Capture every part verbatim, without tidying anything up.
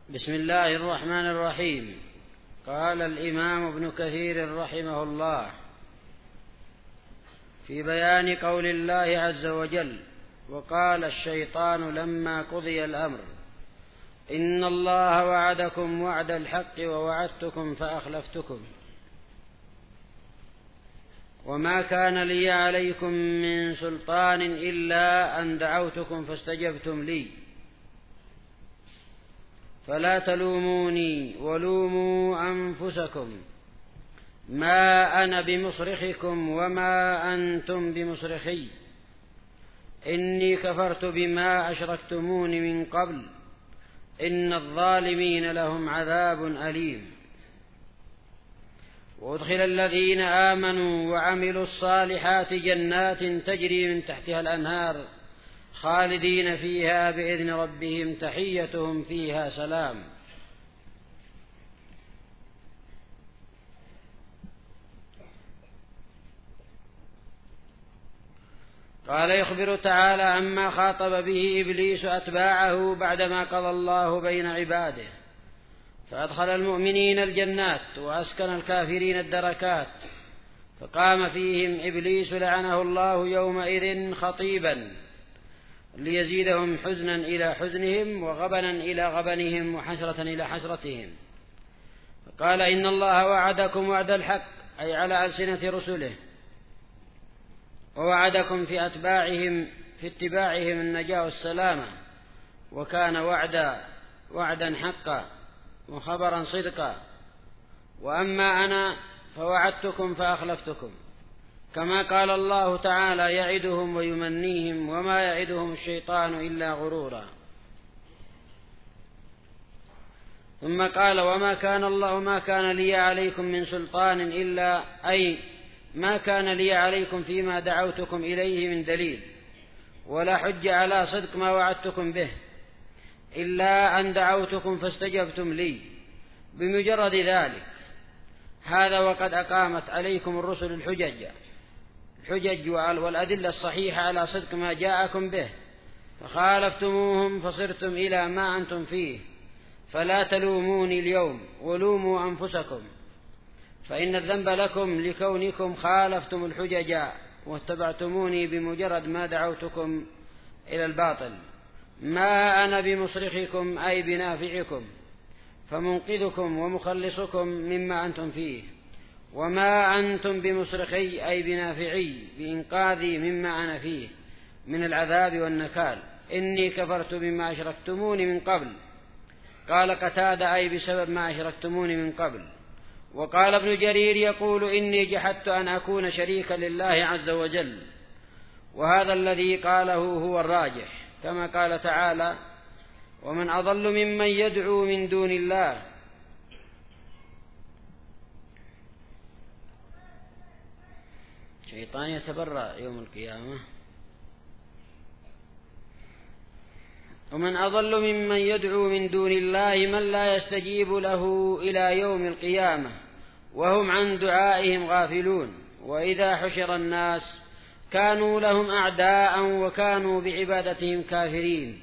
بسم الله الرحمن الرحيم. قال الإمام ابن كثير رحمه الله في بيان قول الله عز وجل: وقال الشيطان لما قضي الأمر إن الله وعدكم وعد الحق ووعدتكم فأخلفتكم وما كان لي عليكم من سلطان إلا أن دعوتكم فاستجبتم لي فلا تلوموني ولوموا أنفسكم ما أنا بمصرخكم وما أنتم بمصرخي إني كفرت بما أشركتمون من قبل إن الظالمين لهم عذاب أليم. وأدخل الذين آمنوا وعملوا الصالحات جنات تجري من تحتها الأنهار خالدين فيها بإذن ربهم تحيتهم فيها سلام. قال يخبر تعالى عما خاطب به إبليس أتباعه بعدما قضى الله بين عباده، فأدخل المؤمنين الجنات وأسكن الكافرين الدركات، فقام فيهم إبليس لعنه الله يومئذ خطيبا ليزيدهم حزنا إلى حزنهم وغبنا إلى غبنهم وحسرة إلى حسرتهم، فقال إن الله وعدكم وعد الحق أي على ألسنة رسله، ووعدكم في أتباعهم في اتباعهم النجاة والسلامة، وكان وعدا وعدا حقا وخبرا صدقا. وأما أنا فوعدتكم فأخلفتكم، كما قال الله تعالى يعدهم ويمنيهم وما يعدهم الشيطان إلا غرورا. ثم قال وما كان الله وما كان لي عليكم من سلطان إلا أي ما كان لي عليكم فيما دعوتكم إليه من دليل ولا حج على صدق ما وعدتكم به إلا أن دعوتكم فاستجبتم لي بمجرد ذلك. هذا وقد أقامت عليكم الرسل الحجج الحجج والأدلة الصحيحة على صدق ما جاءكم به، فخالفتموهم فصرتم إلى ما أنتم فيه، فلا تلوموني اليوم ولوموا أنفسكم، فإن الذنب لكم لكونكم خالفتم الحجج واتبعتموني بمجرد ما دعوتكم إلى الباطل. ما أنا بمصرخكم أي بنافعكم، فمنقذكم ومخلصكم مما أنتم فيه، وما أنتم بمصرخي أي بنافعي بإنقاذي مما أنا فيه من العذاب والنكال. إني كفرت بما أشركتموني من قبل. قال قتادة أي بسبب ما أشركتموني من قبل. وقال ابن جرير يقول إني جحدت أن أكون شريكا لله عز وجل، وهذا الذي قاله هو الراجح، كما قال تعالى ومن أضل ممن يدعو من دون الله شيطان يتبرأ يوم القيامة ومن أضل ممن يدعو من دون الله من لا يستجيب له إلى يوم القيامة وهم عن دعائهم غافلون. وإذا حشر الناس كانوا لهم أعداء وكانوا بعبادتهم كافرين.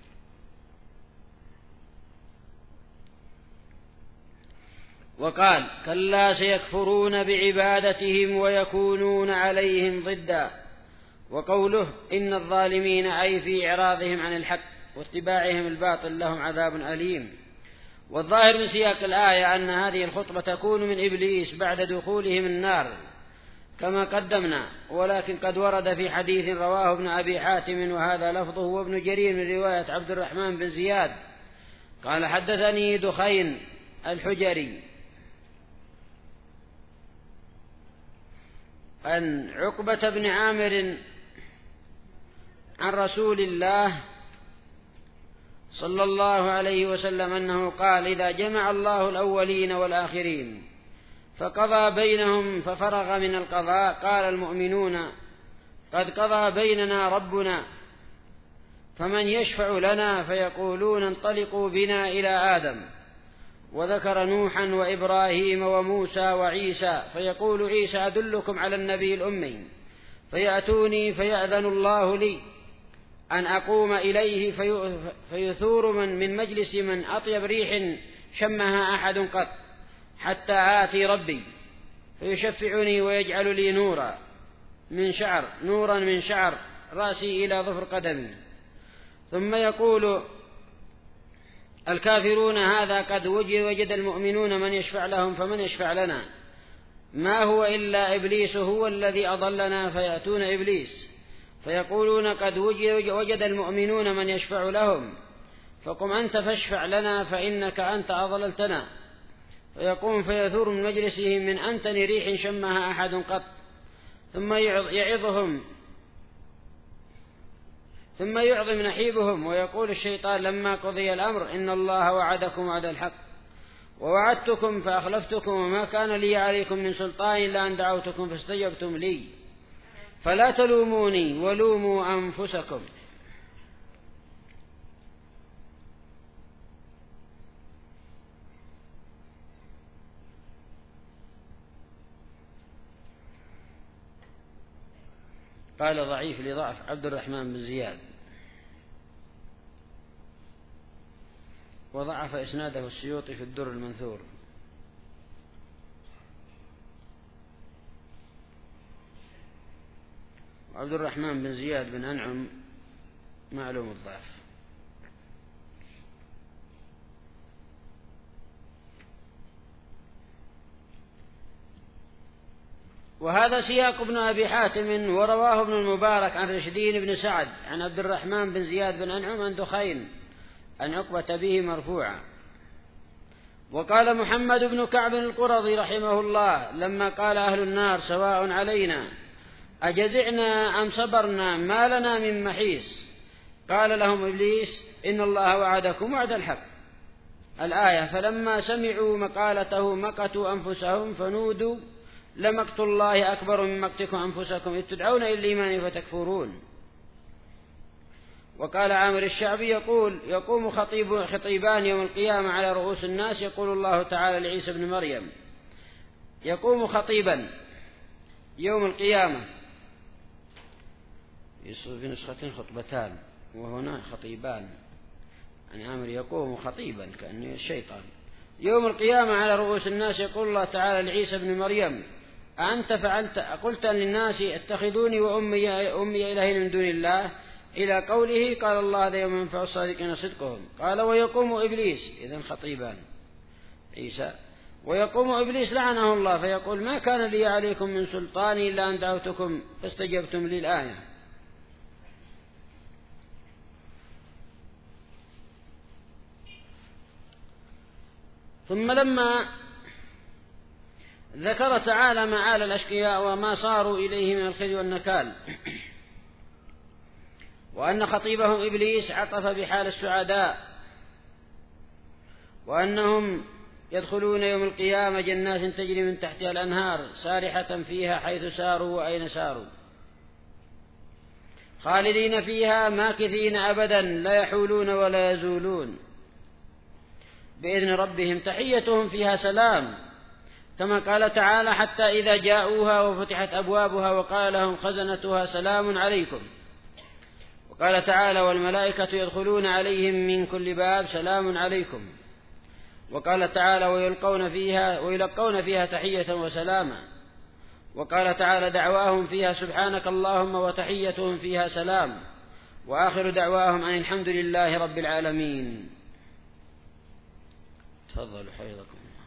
وقال كلا سيكفرون بعبادتهم ويكونون عليهم ضدا. وقوله إن الظالمين أي في إعراضهم عن الحق واتباعهم الباطل لهم عذاب أليم. والظاهر من سياق الآية أن هذه الخطبة تكون من إبليس بعد دخولهم النار كما قدمنا، ولكن قد ورد في حديث رواه ابن أبي حاتم وهذا لفظه وابن جرير من رواية عبد الرحمن بن زياد قال حدثني دخين الحجري عن عقبة بن عامر عن رسول الله صلى الله عليه وسلم أنه قال إذا جمع الله الأولين والآخرين فقضى بينهم ففرغ من القضاء قال المؤمنون قد قضى بيننا ربنا فمن يشفع لنا فيقولون انطلقوا بنا إلى آدم، وذكر نوحا وإبراهيم وموسى وعيسى فيقول عيسى أدلكم على النبي الأمي فيأتوني فيأذن الله لي أن أقوم إليه فيثور من, من مجلس من أطيب ريح شمها أحد قط، حتى آتي ربي فيشفعني ويجعل لي نورا من شعر نورا من شعر رأسي إلى ظفر قدمي. ثم يقول الكافرون هذا قد وجد المؤمنون من يشفع لهم فمن يشفع لنا، ما هو إلا إبليس هو الذي أضلنا، فيأتون إبليس فيقولون قد وجد المؤمنون من يشفع لهم فقم أنت فاشفع لنا فإنك أنت أضللتنا. فيقوم فيثور من مجلسهم من أنتن ريح شمها أحد قط، ثم يعظهم ثم يعظم نحيبهم. ويقول الشيطان لما قضي الأمر إن الله وعدكم وعد الحق ووعدتكم فأخلفتكم وما كان لي عليكم من سلطان إلا أن دعوتكم فاستجبتم لي فلا تلوموني ولوموا أنفسكم. قال ضعيف لضعف عبد الرحمن بن زياد، وضعف إسناده السيوطي في الدر المنثور. عبد الرحمن بن زياد بن أنعم معلوم الضعف. وهذا سياق ابن أبي حاتم، ورواه ابن المبارك عن رشدين بن سعد عن عبد الرحمن بن زياد بن أنعم عن دخين عن عقبة به مرفوعا. وقال محمد بن كعب القرظي رحمه الله لما قال أهل النار سواء علينا أجزعنا أم صبرنا ما لنا من محيص، قال لهم إبليس إن الله وعدكم وعد الحق الآية. فلما سمعوا مقالته مقتوا أنفسهم فنودوا لمقت الله أكبر من مقتكم أنفسكم إذ تدعون إلى الإيمان فتكفرون. وقال عامر الشعبي يقول يقوم خطيب خطيبان يوم القيامة على رؤوس الناس، يقول الله تعالى لعيسى بن مريم يقوم خطيبا يوم القيامة، في نسختين خطبتان وهنا خطيبان، عن عامر يقوم خطيبا كأنه الشيطان يوم القيامة على رؤوس الناس، يقول الله تعالى لعيسى بن مريم أنت فعلت قلت للناس اتخذوني وأمي أمي إلهين من دون الله إلى قوله قال الله هذا يوم ينفع الصادقين صدقهم. قال ويقوم إبليس، إذن خطيبان عيسى، ويقوم إبليس لعنه الله فيقول ما كان لي عليكم من سلطان إلا أن دعوتكم فاستجبتم لي الآية. ثم لما ذكر تعالى معال الأشقياء وما صاروا إليه من الخزي والنكال، وأن خطيبهم إبليس عطف بحال السعداء، وأنهم يدخلون يوم القيامة جنات تجري من تحتها الأنهار سارحة فيها حيث ساروا وأين ساروا خالدين فيها ماكثين أبدا لا يحولون ولا يزولون بإذن ربهم تحيتهم فيها سلام، كما قال تعالى حتى إذا جاءوها وفتحت أبوابها وقال لهم خزنتها سلام عليكم. وقال تعالى والملائكة يدخلون عليهم من كل باب سلام عليكم. وقال تعالى ويلقون فيها ويلقون فيها تحية وسلاما. وقال تعالى دعواهم فيها سبحانك اللهم وتحيتهم فيها سلام، وآخر دعواهم أن الحمد لله رب العالمين. تفضلوا حفظكم.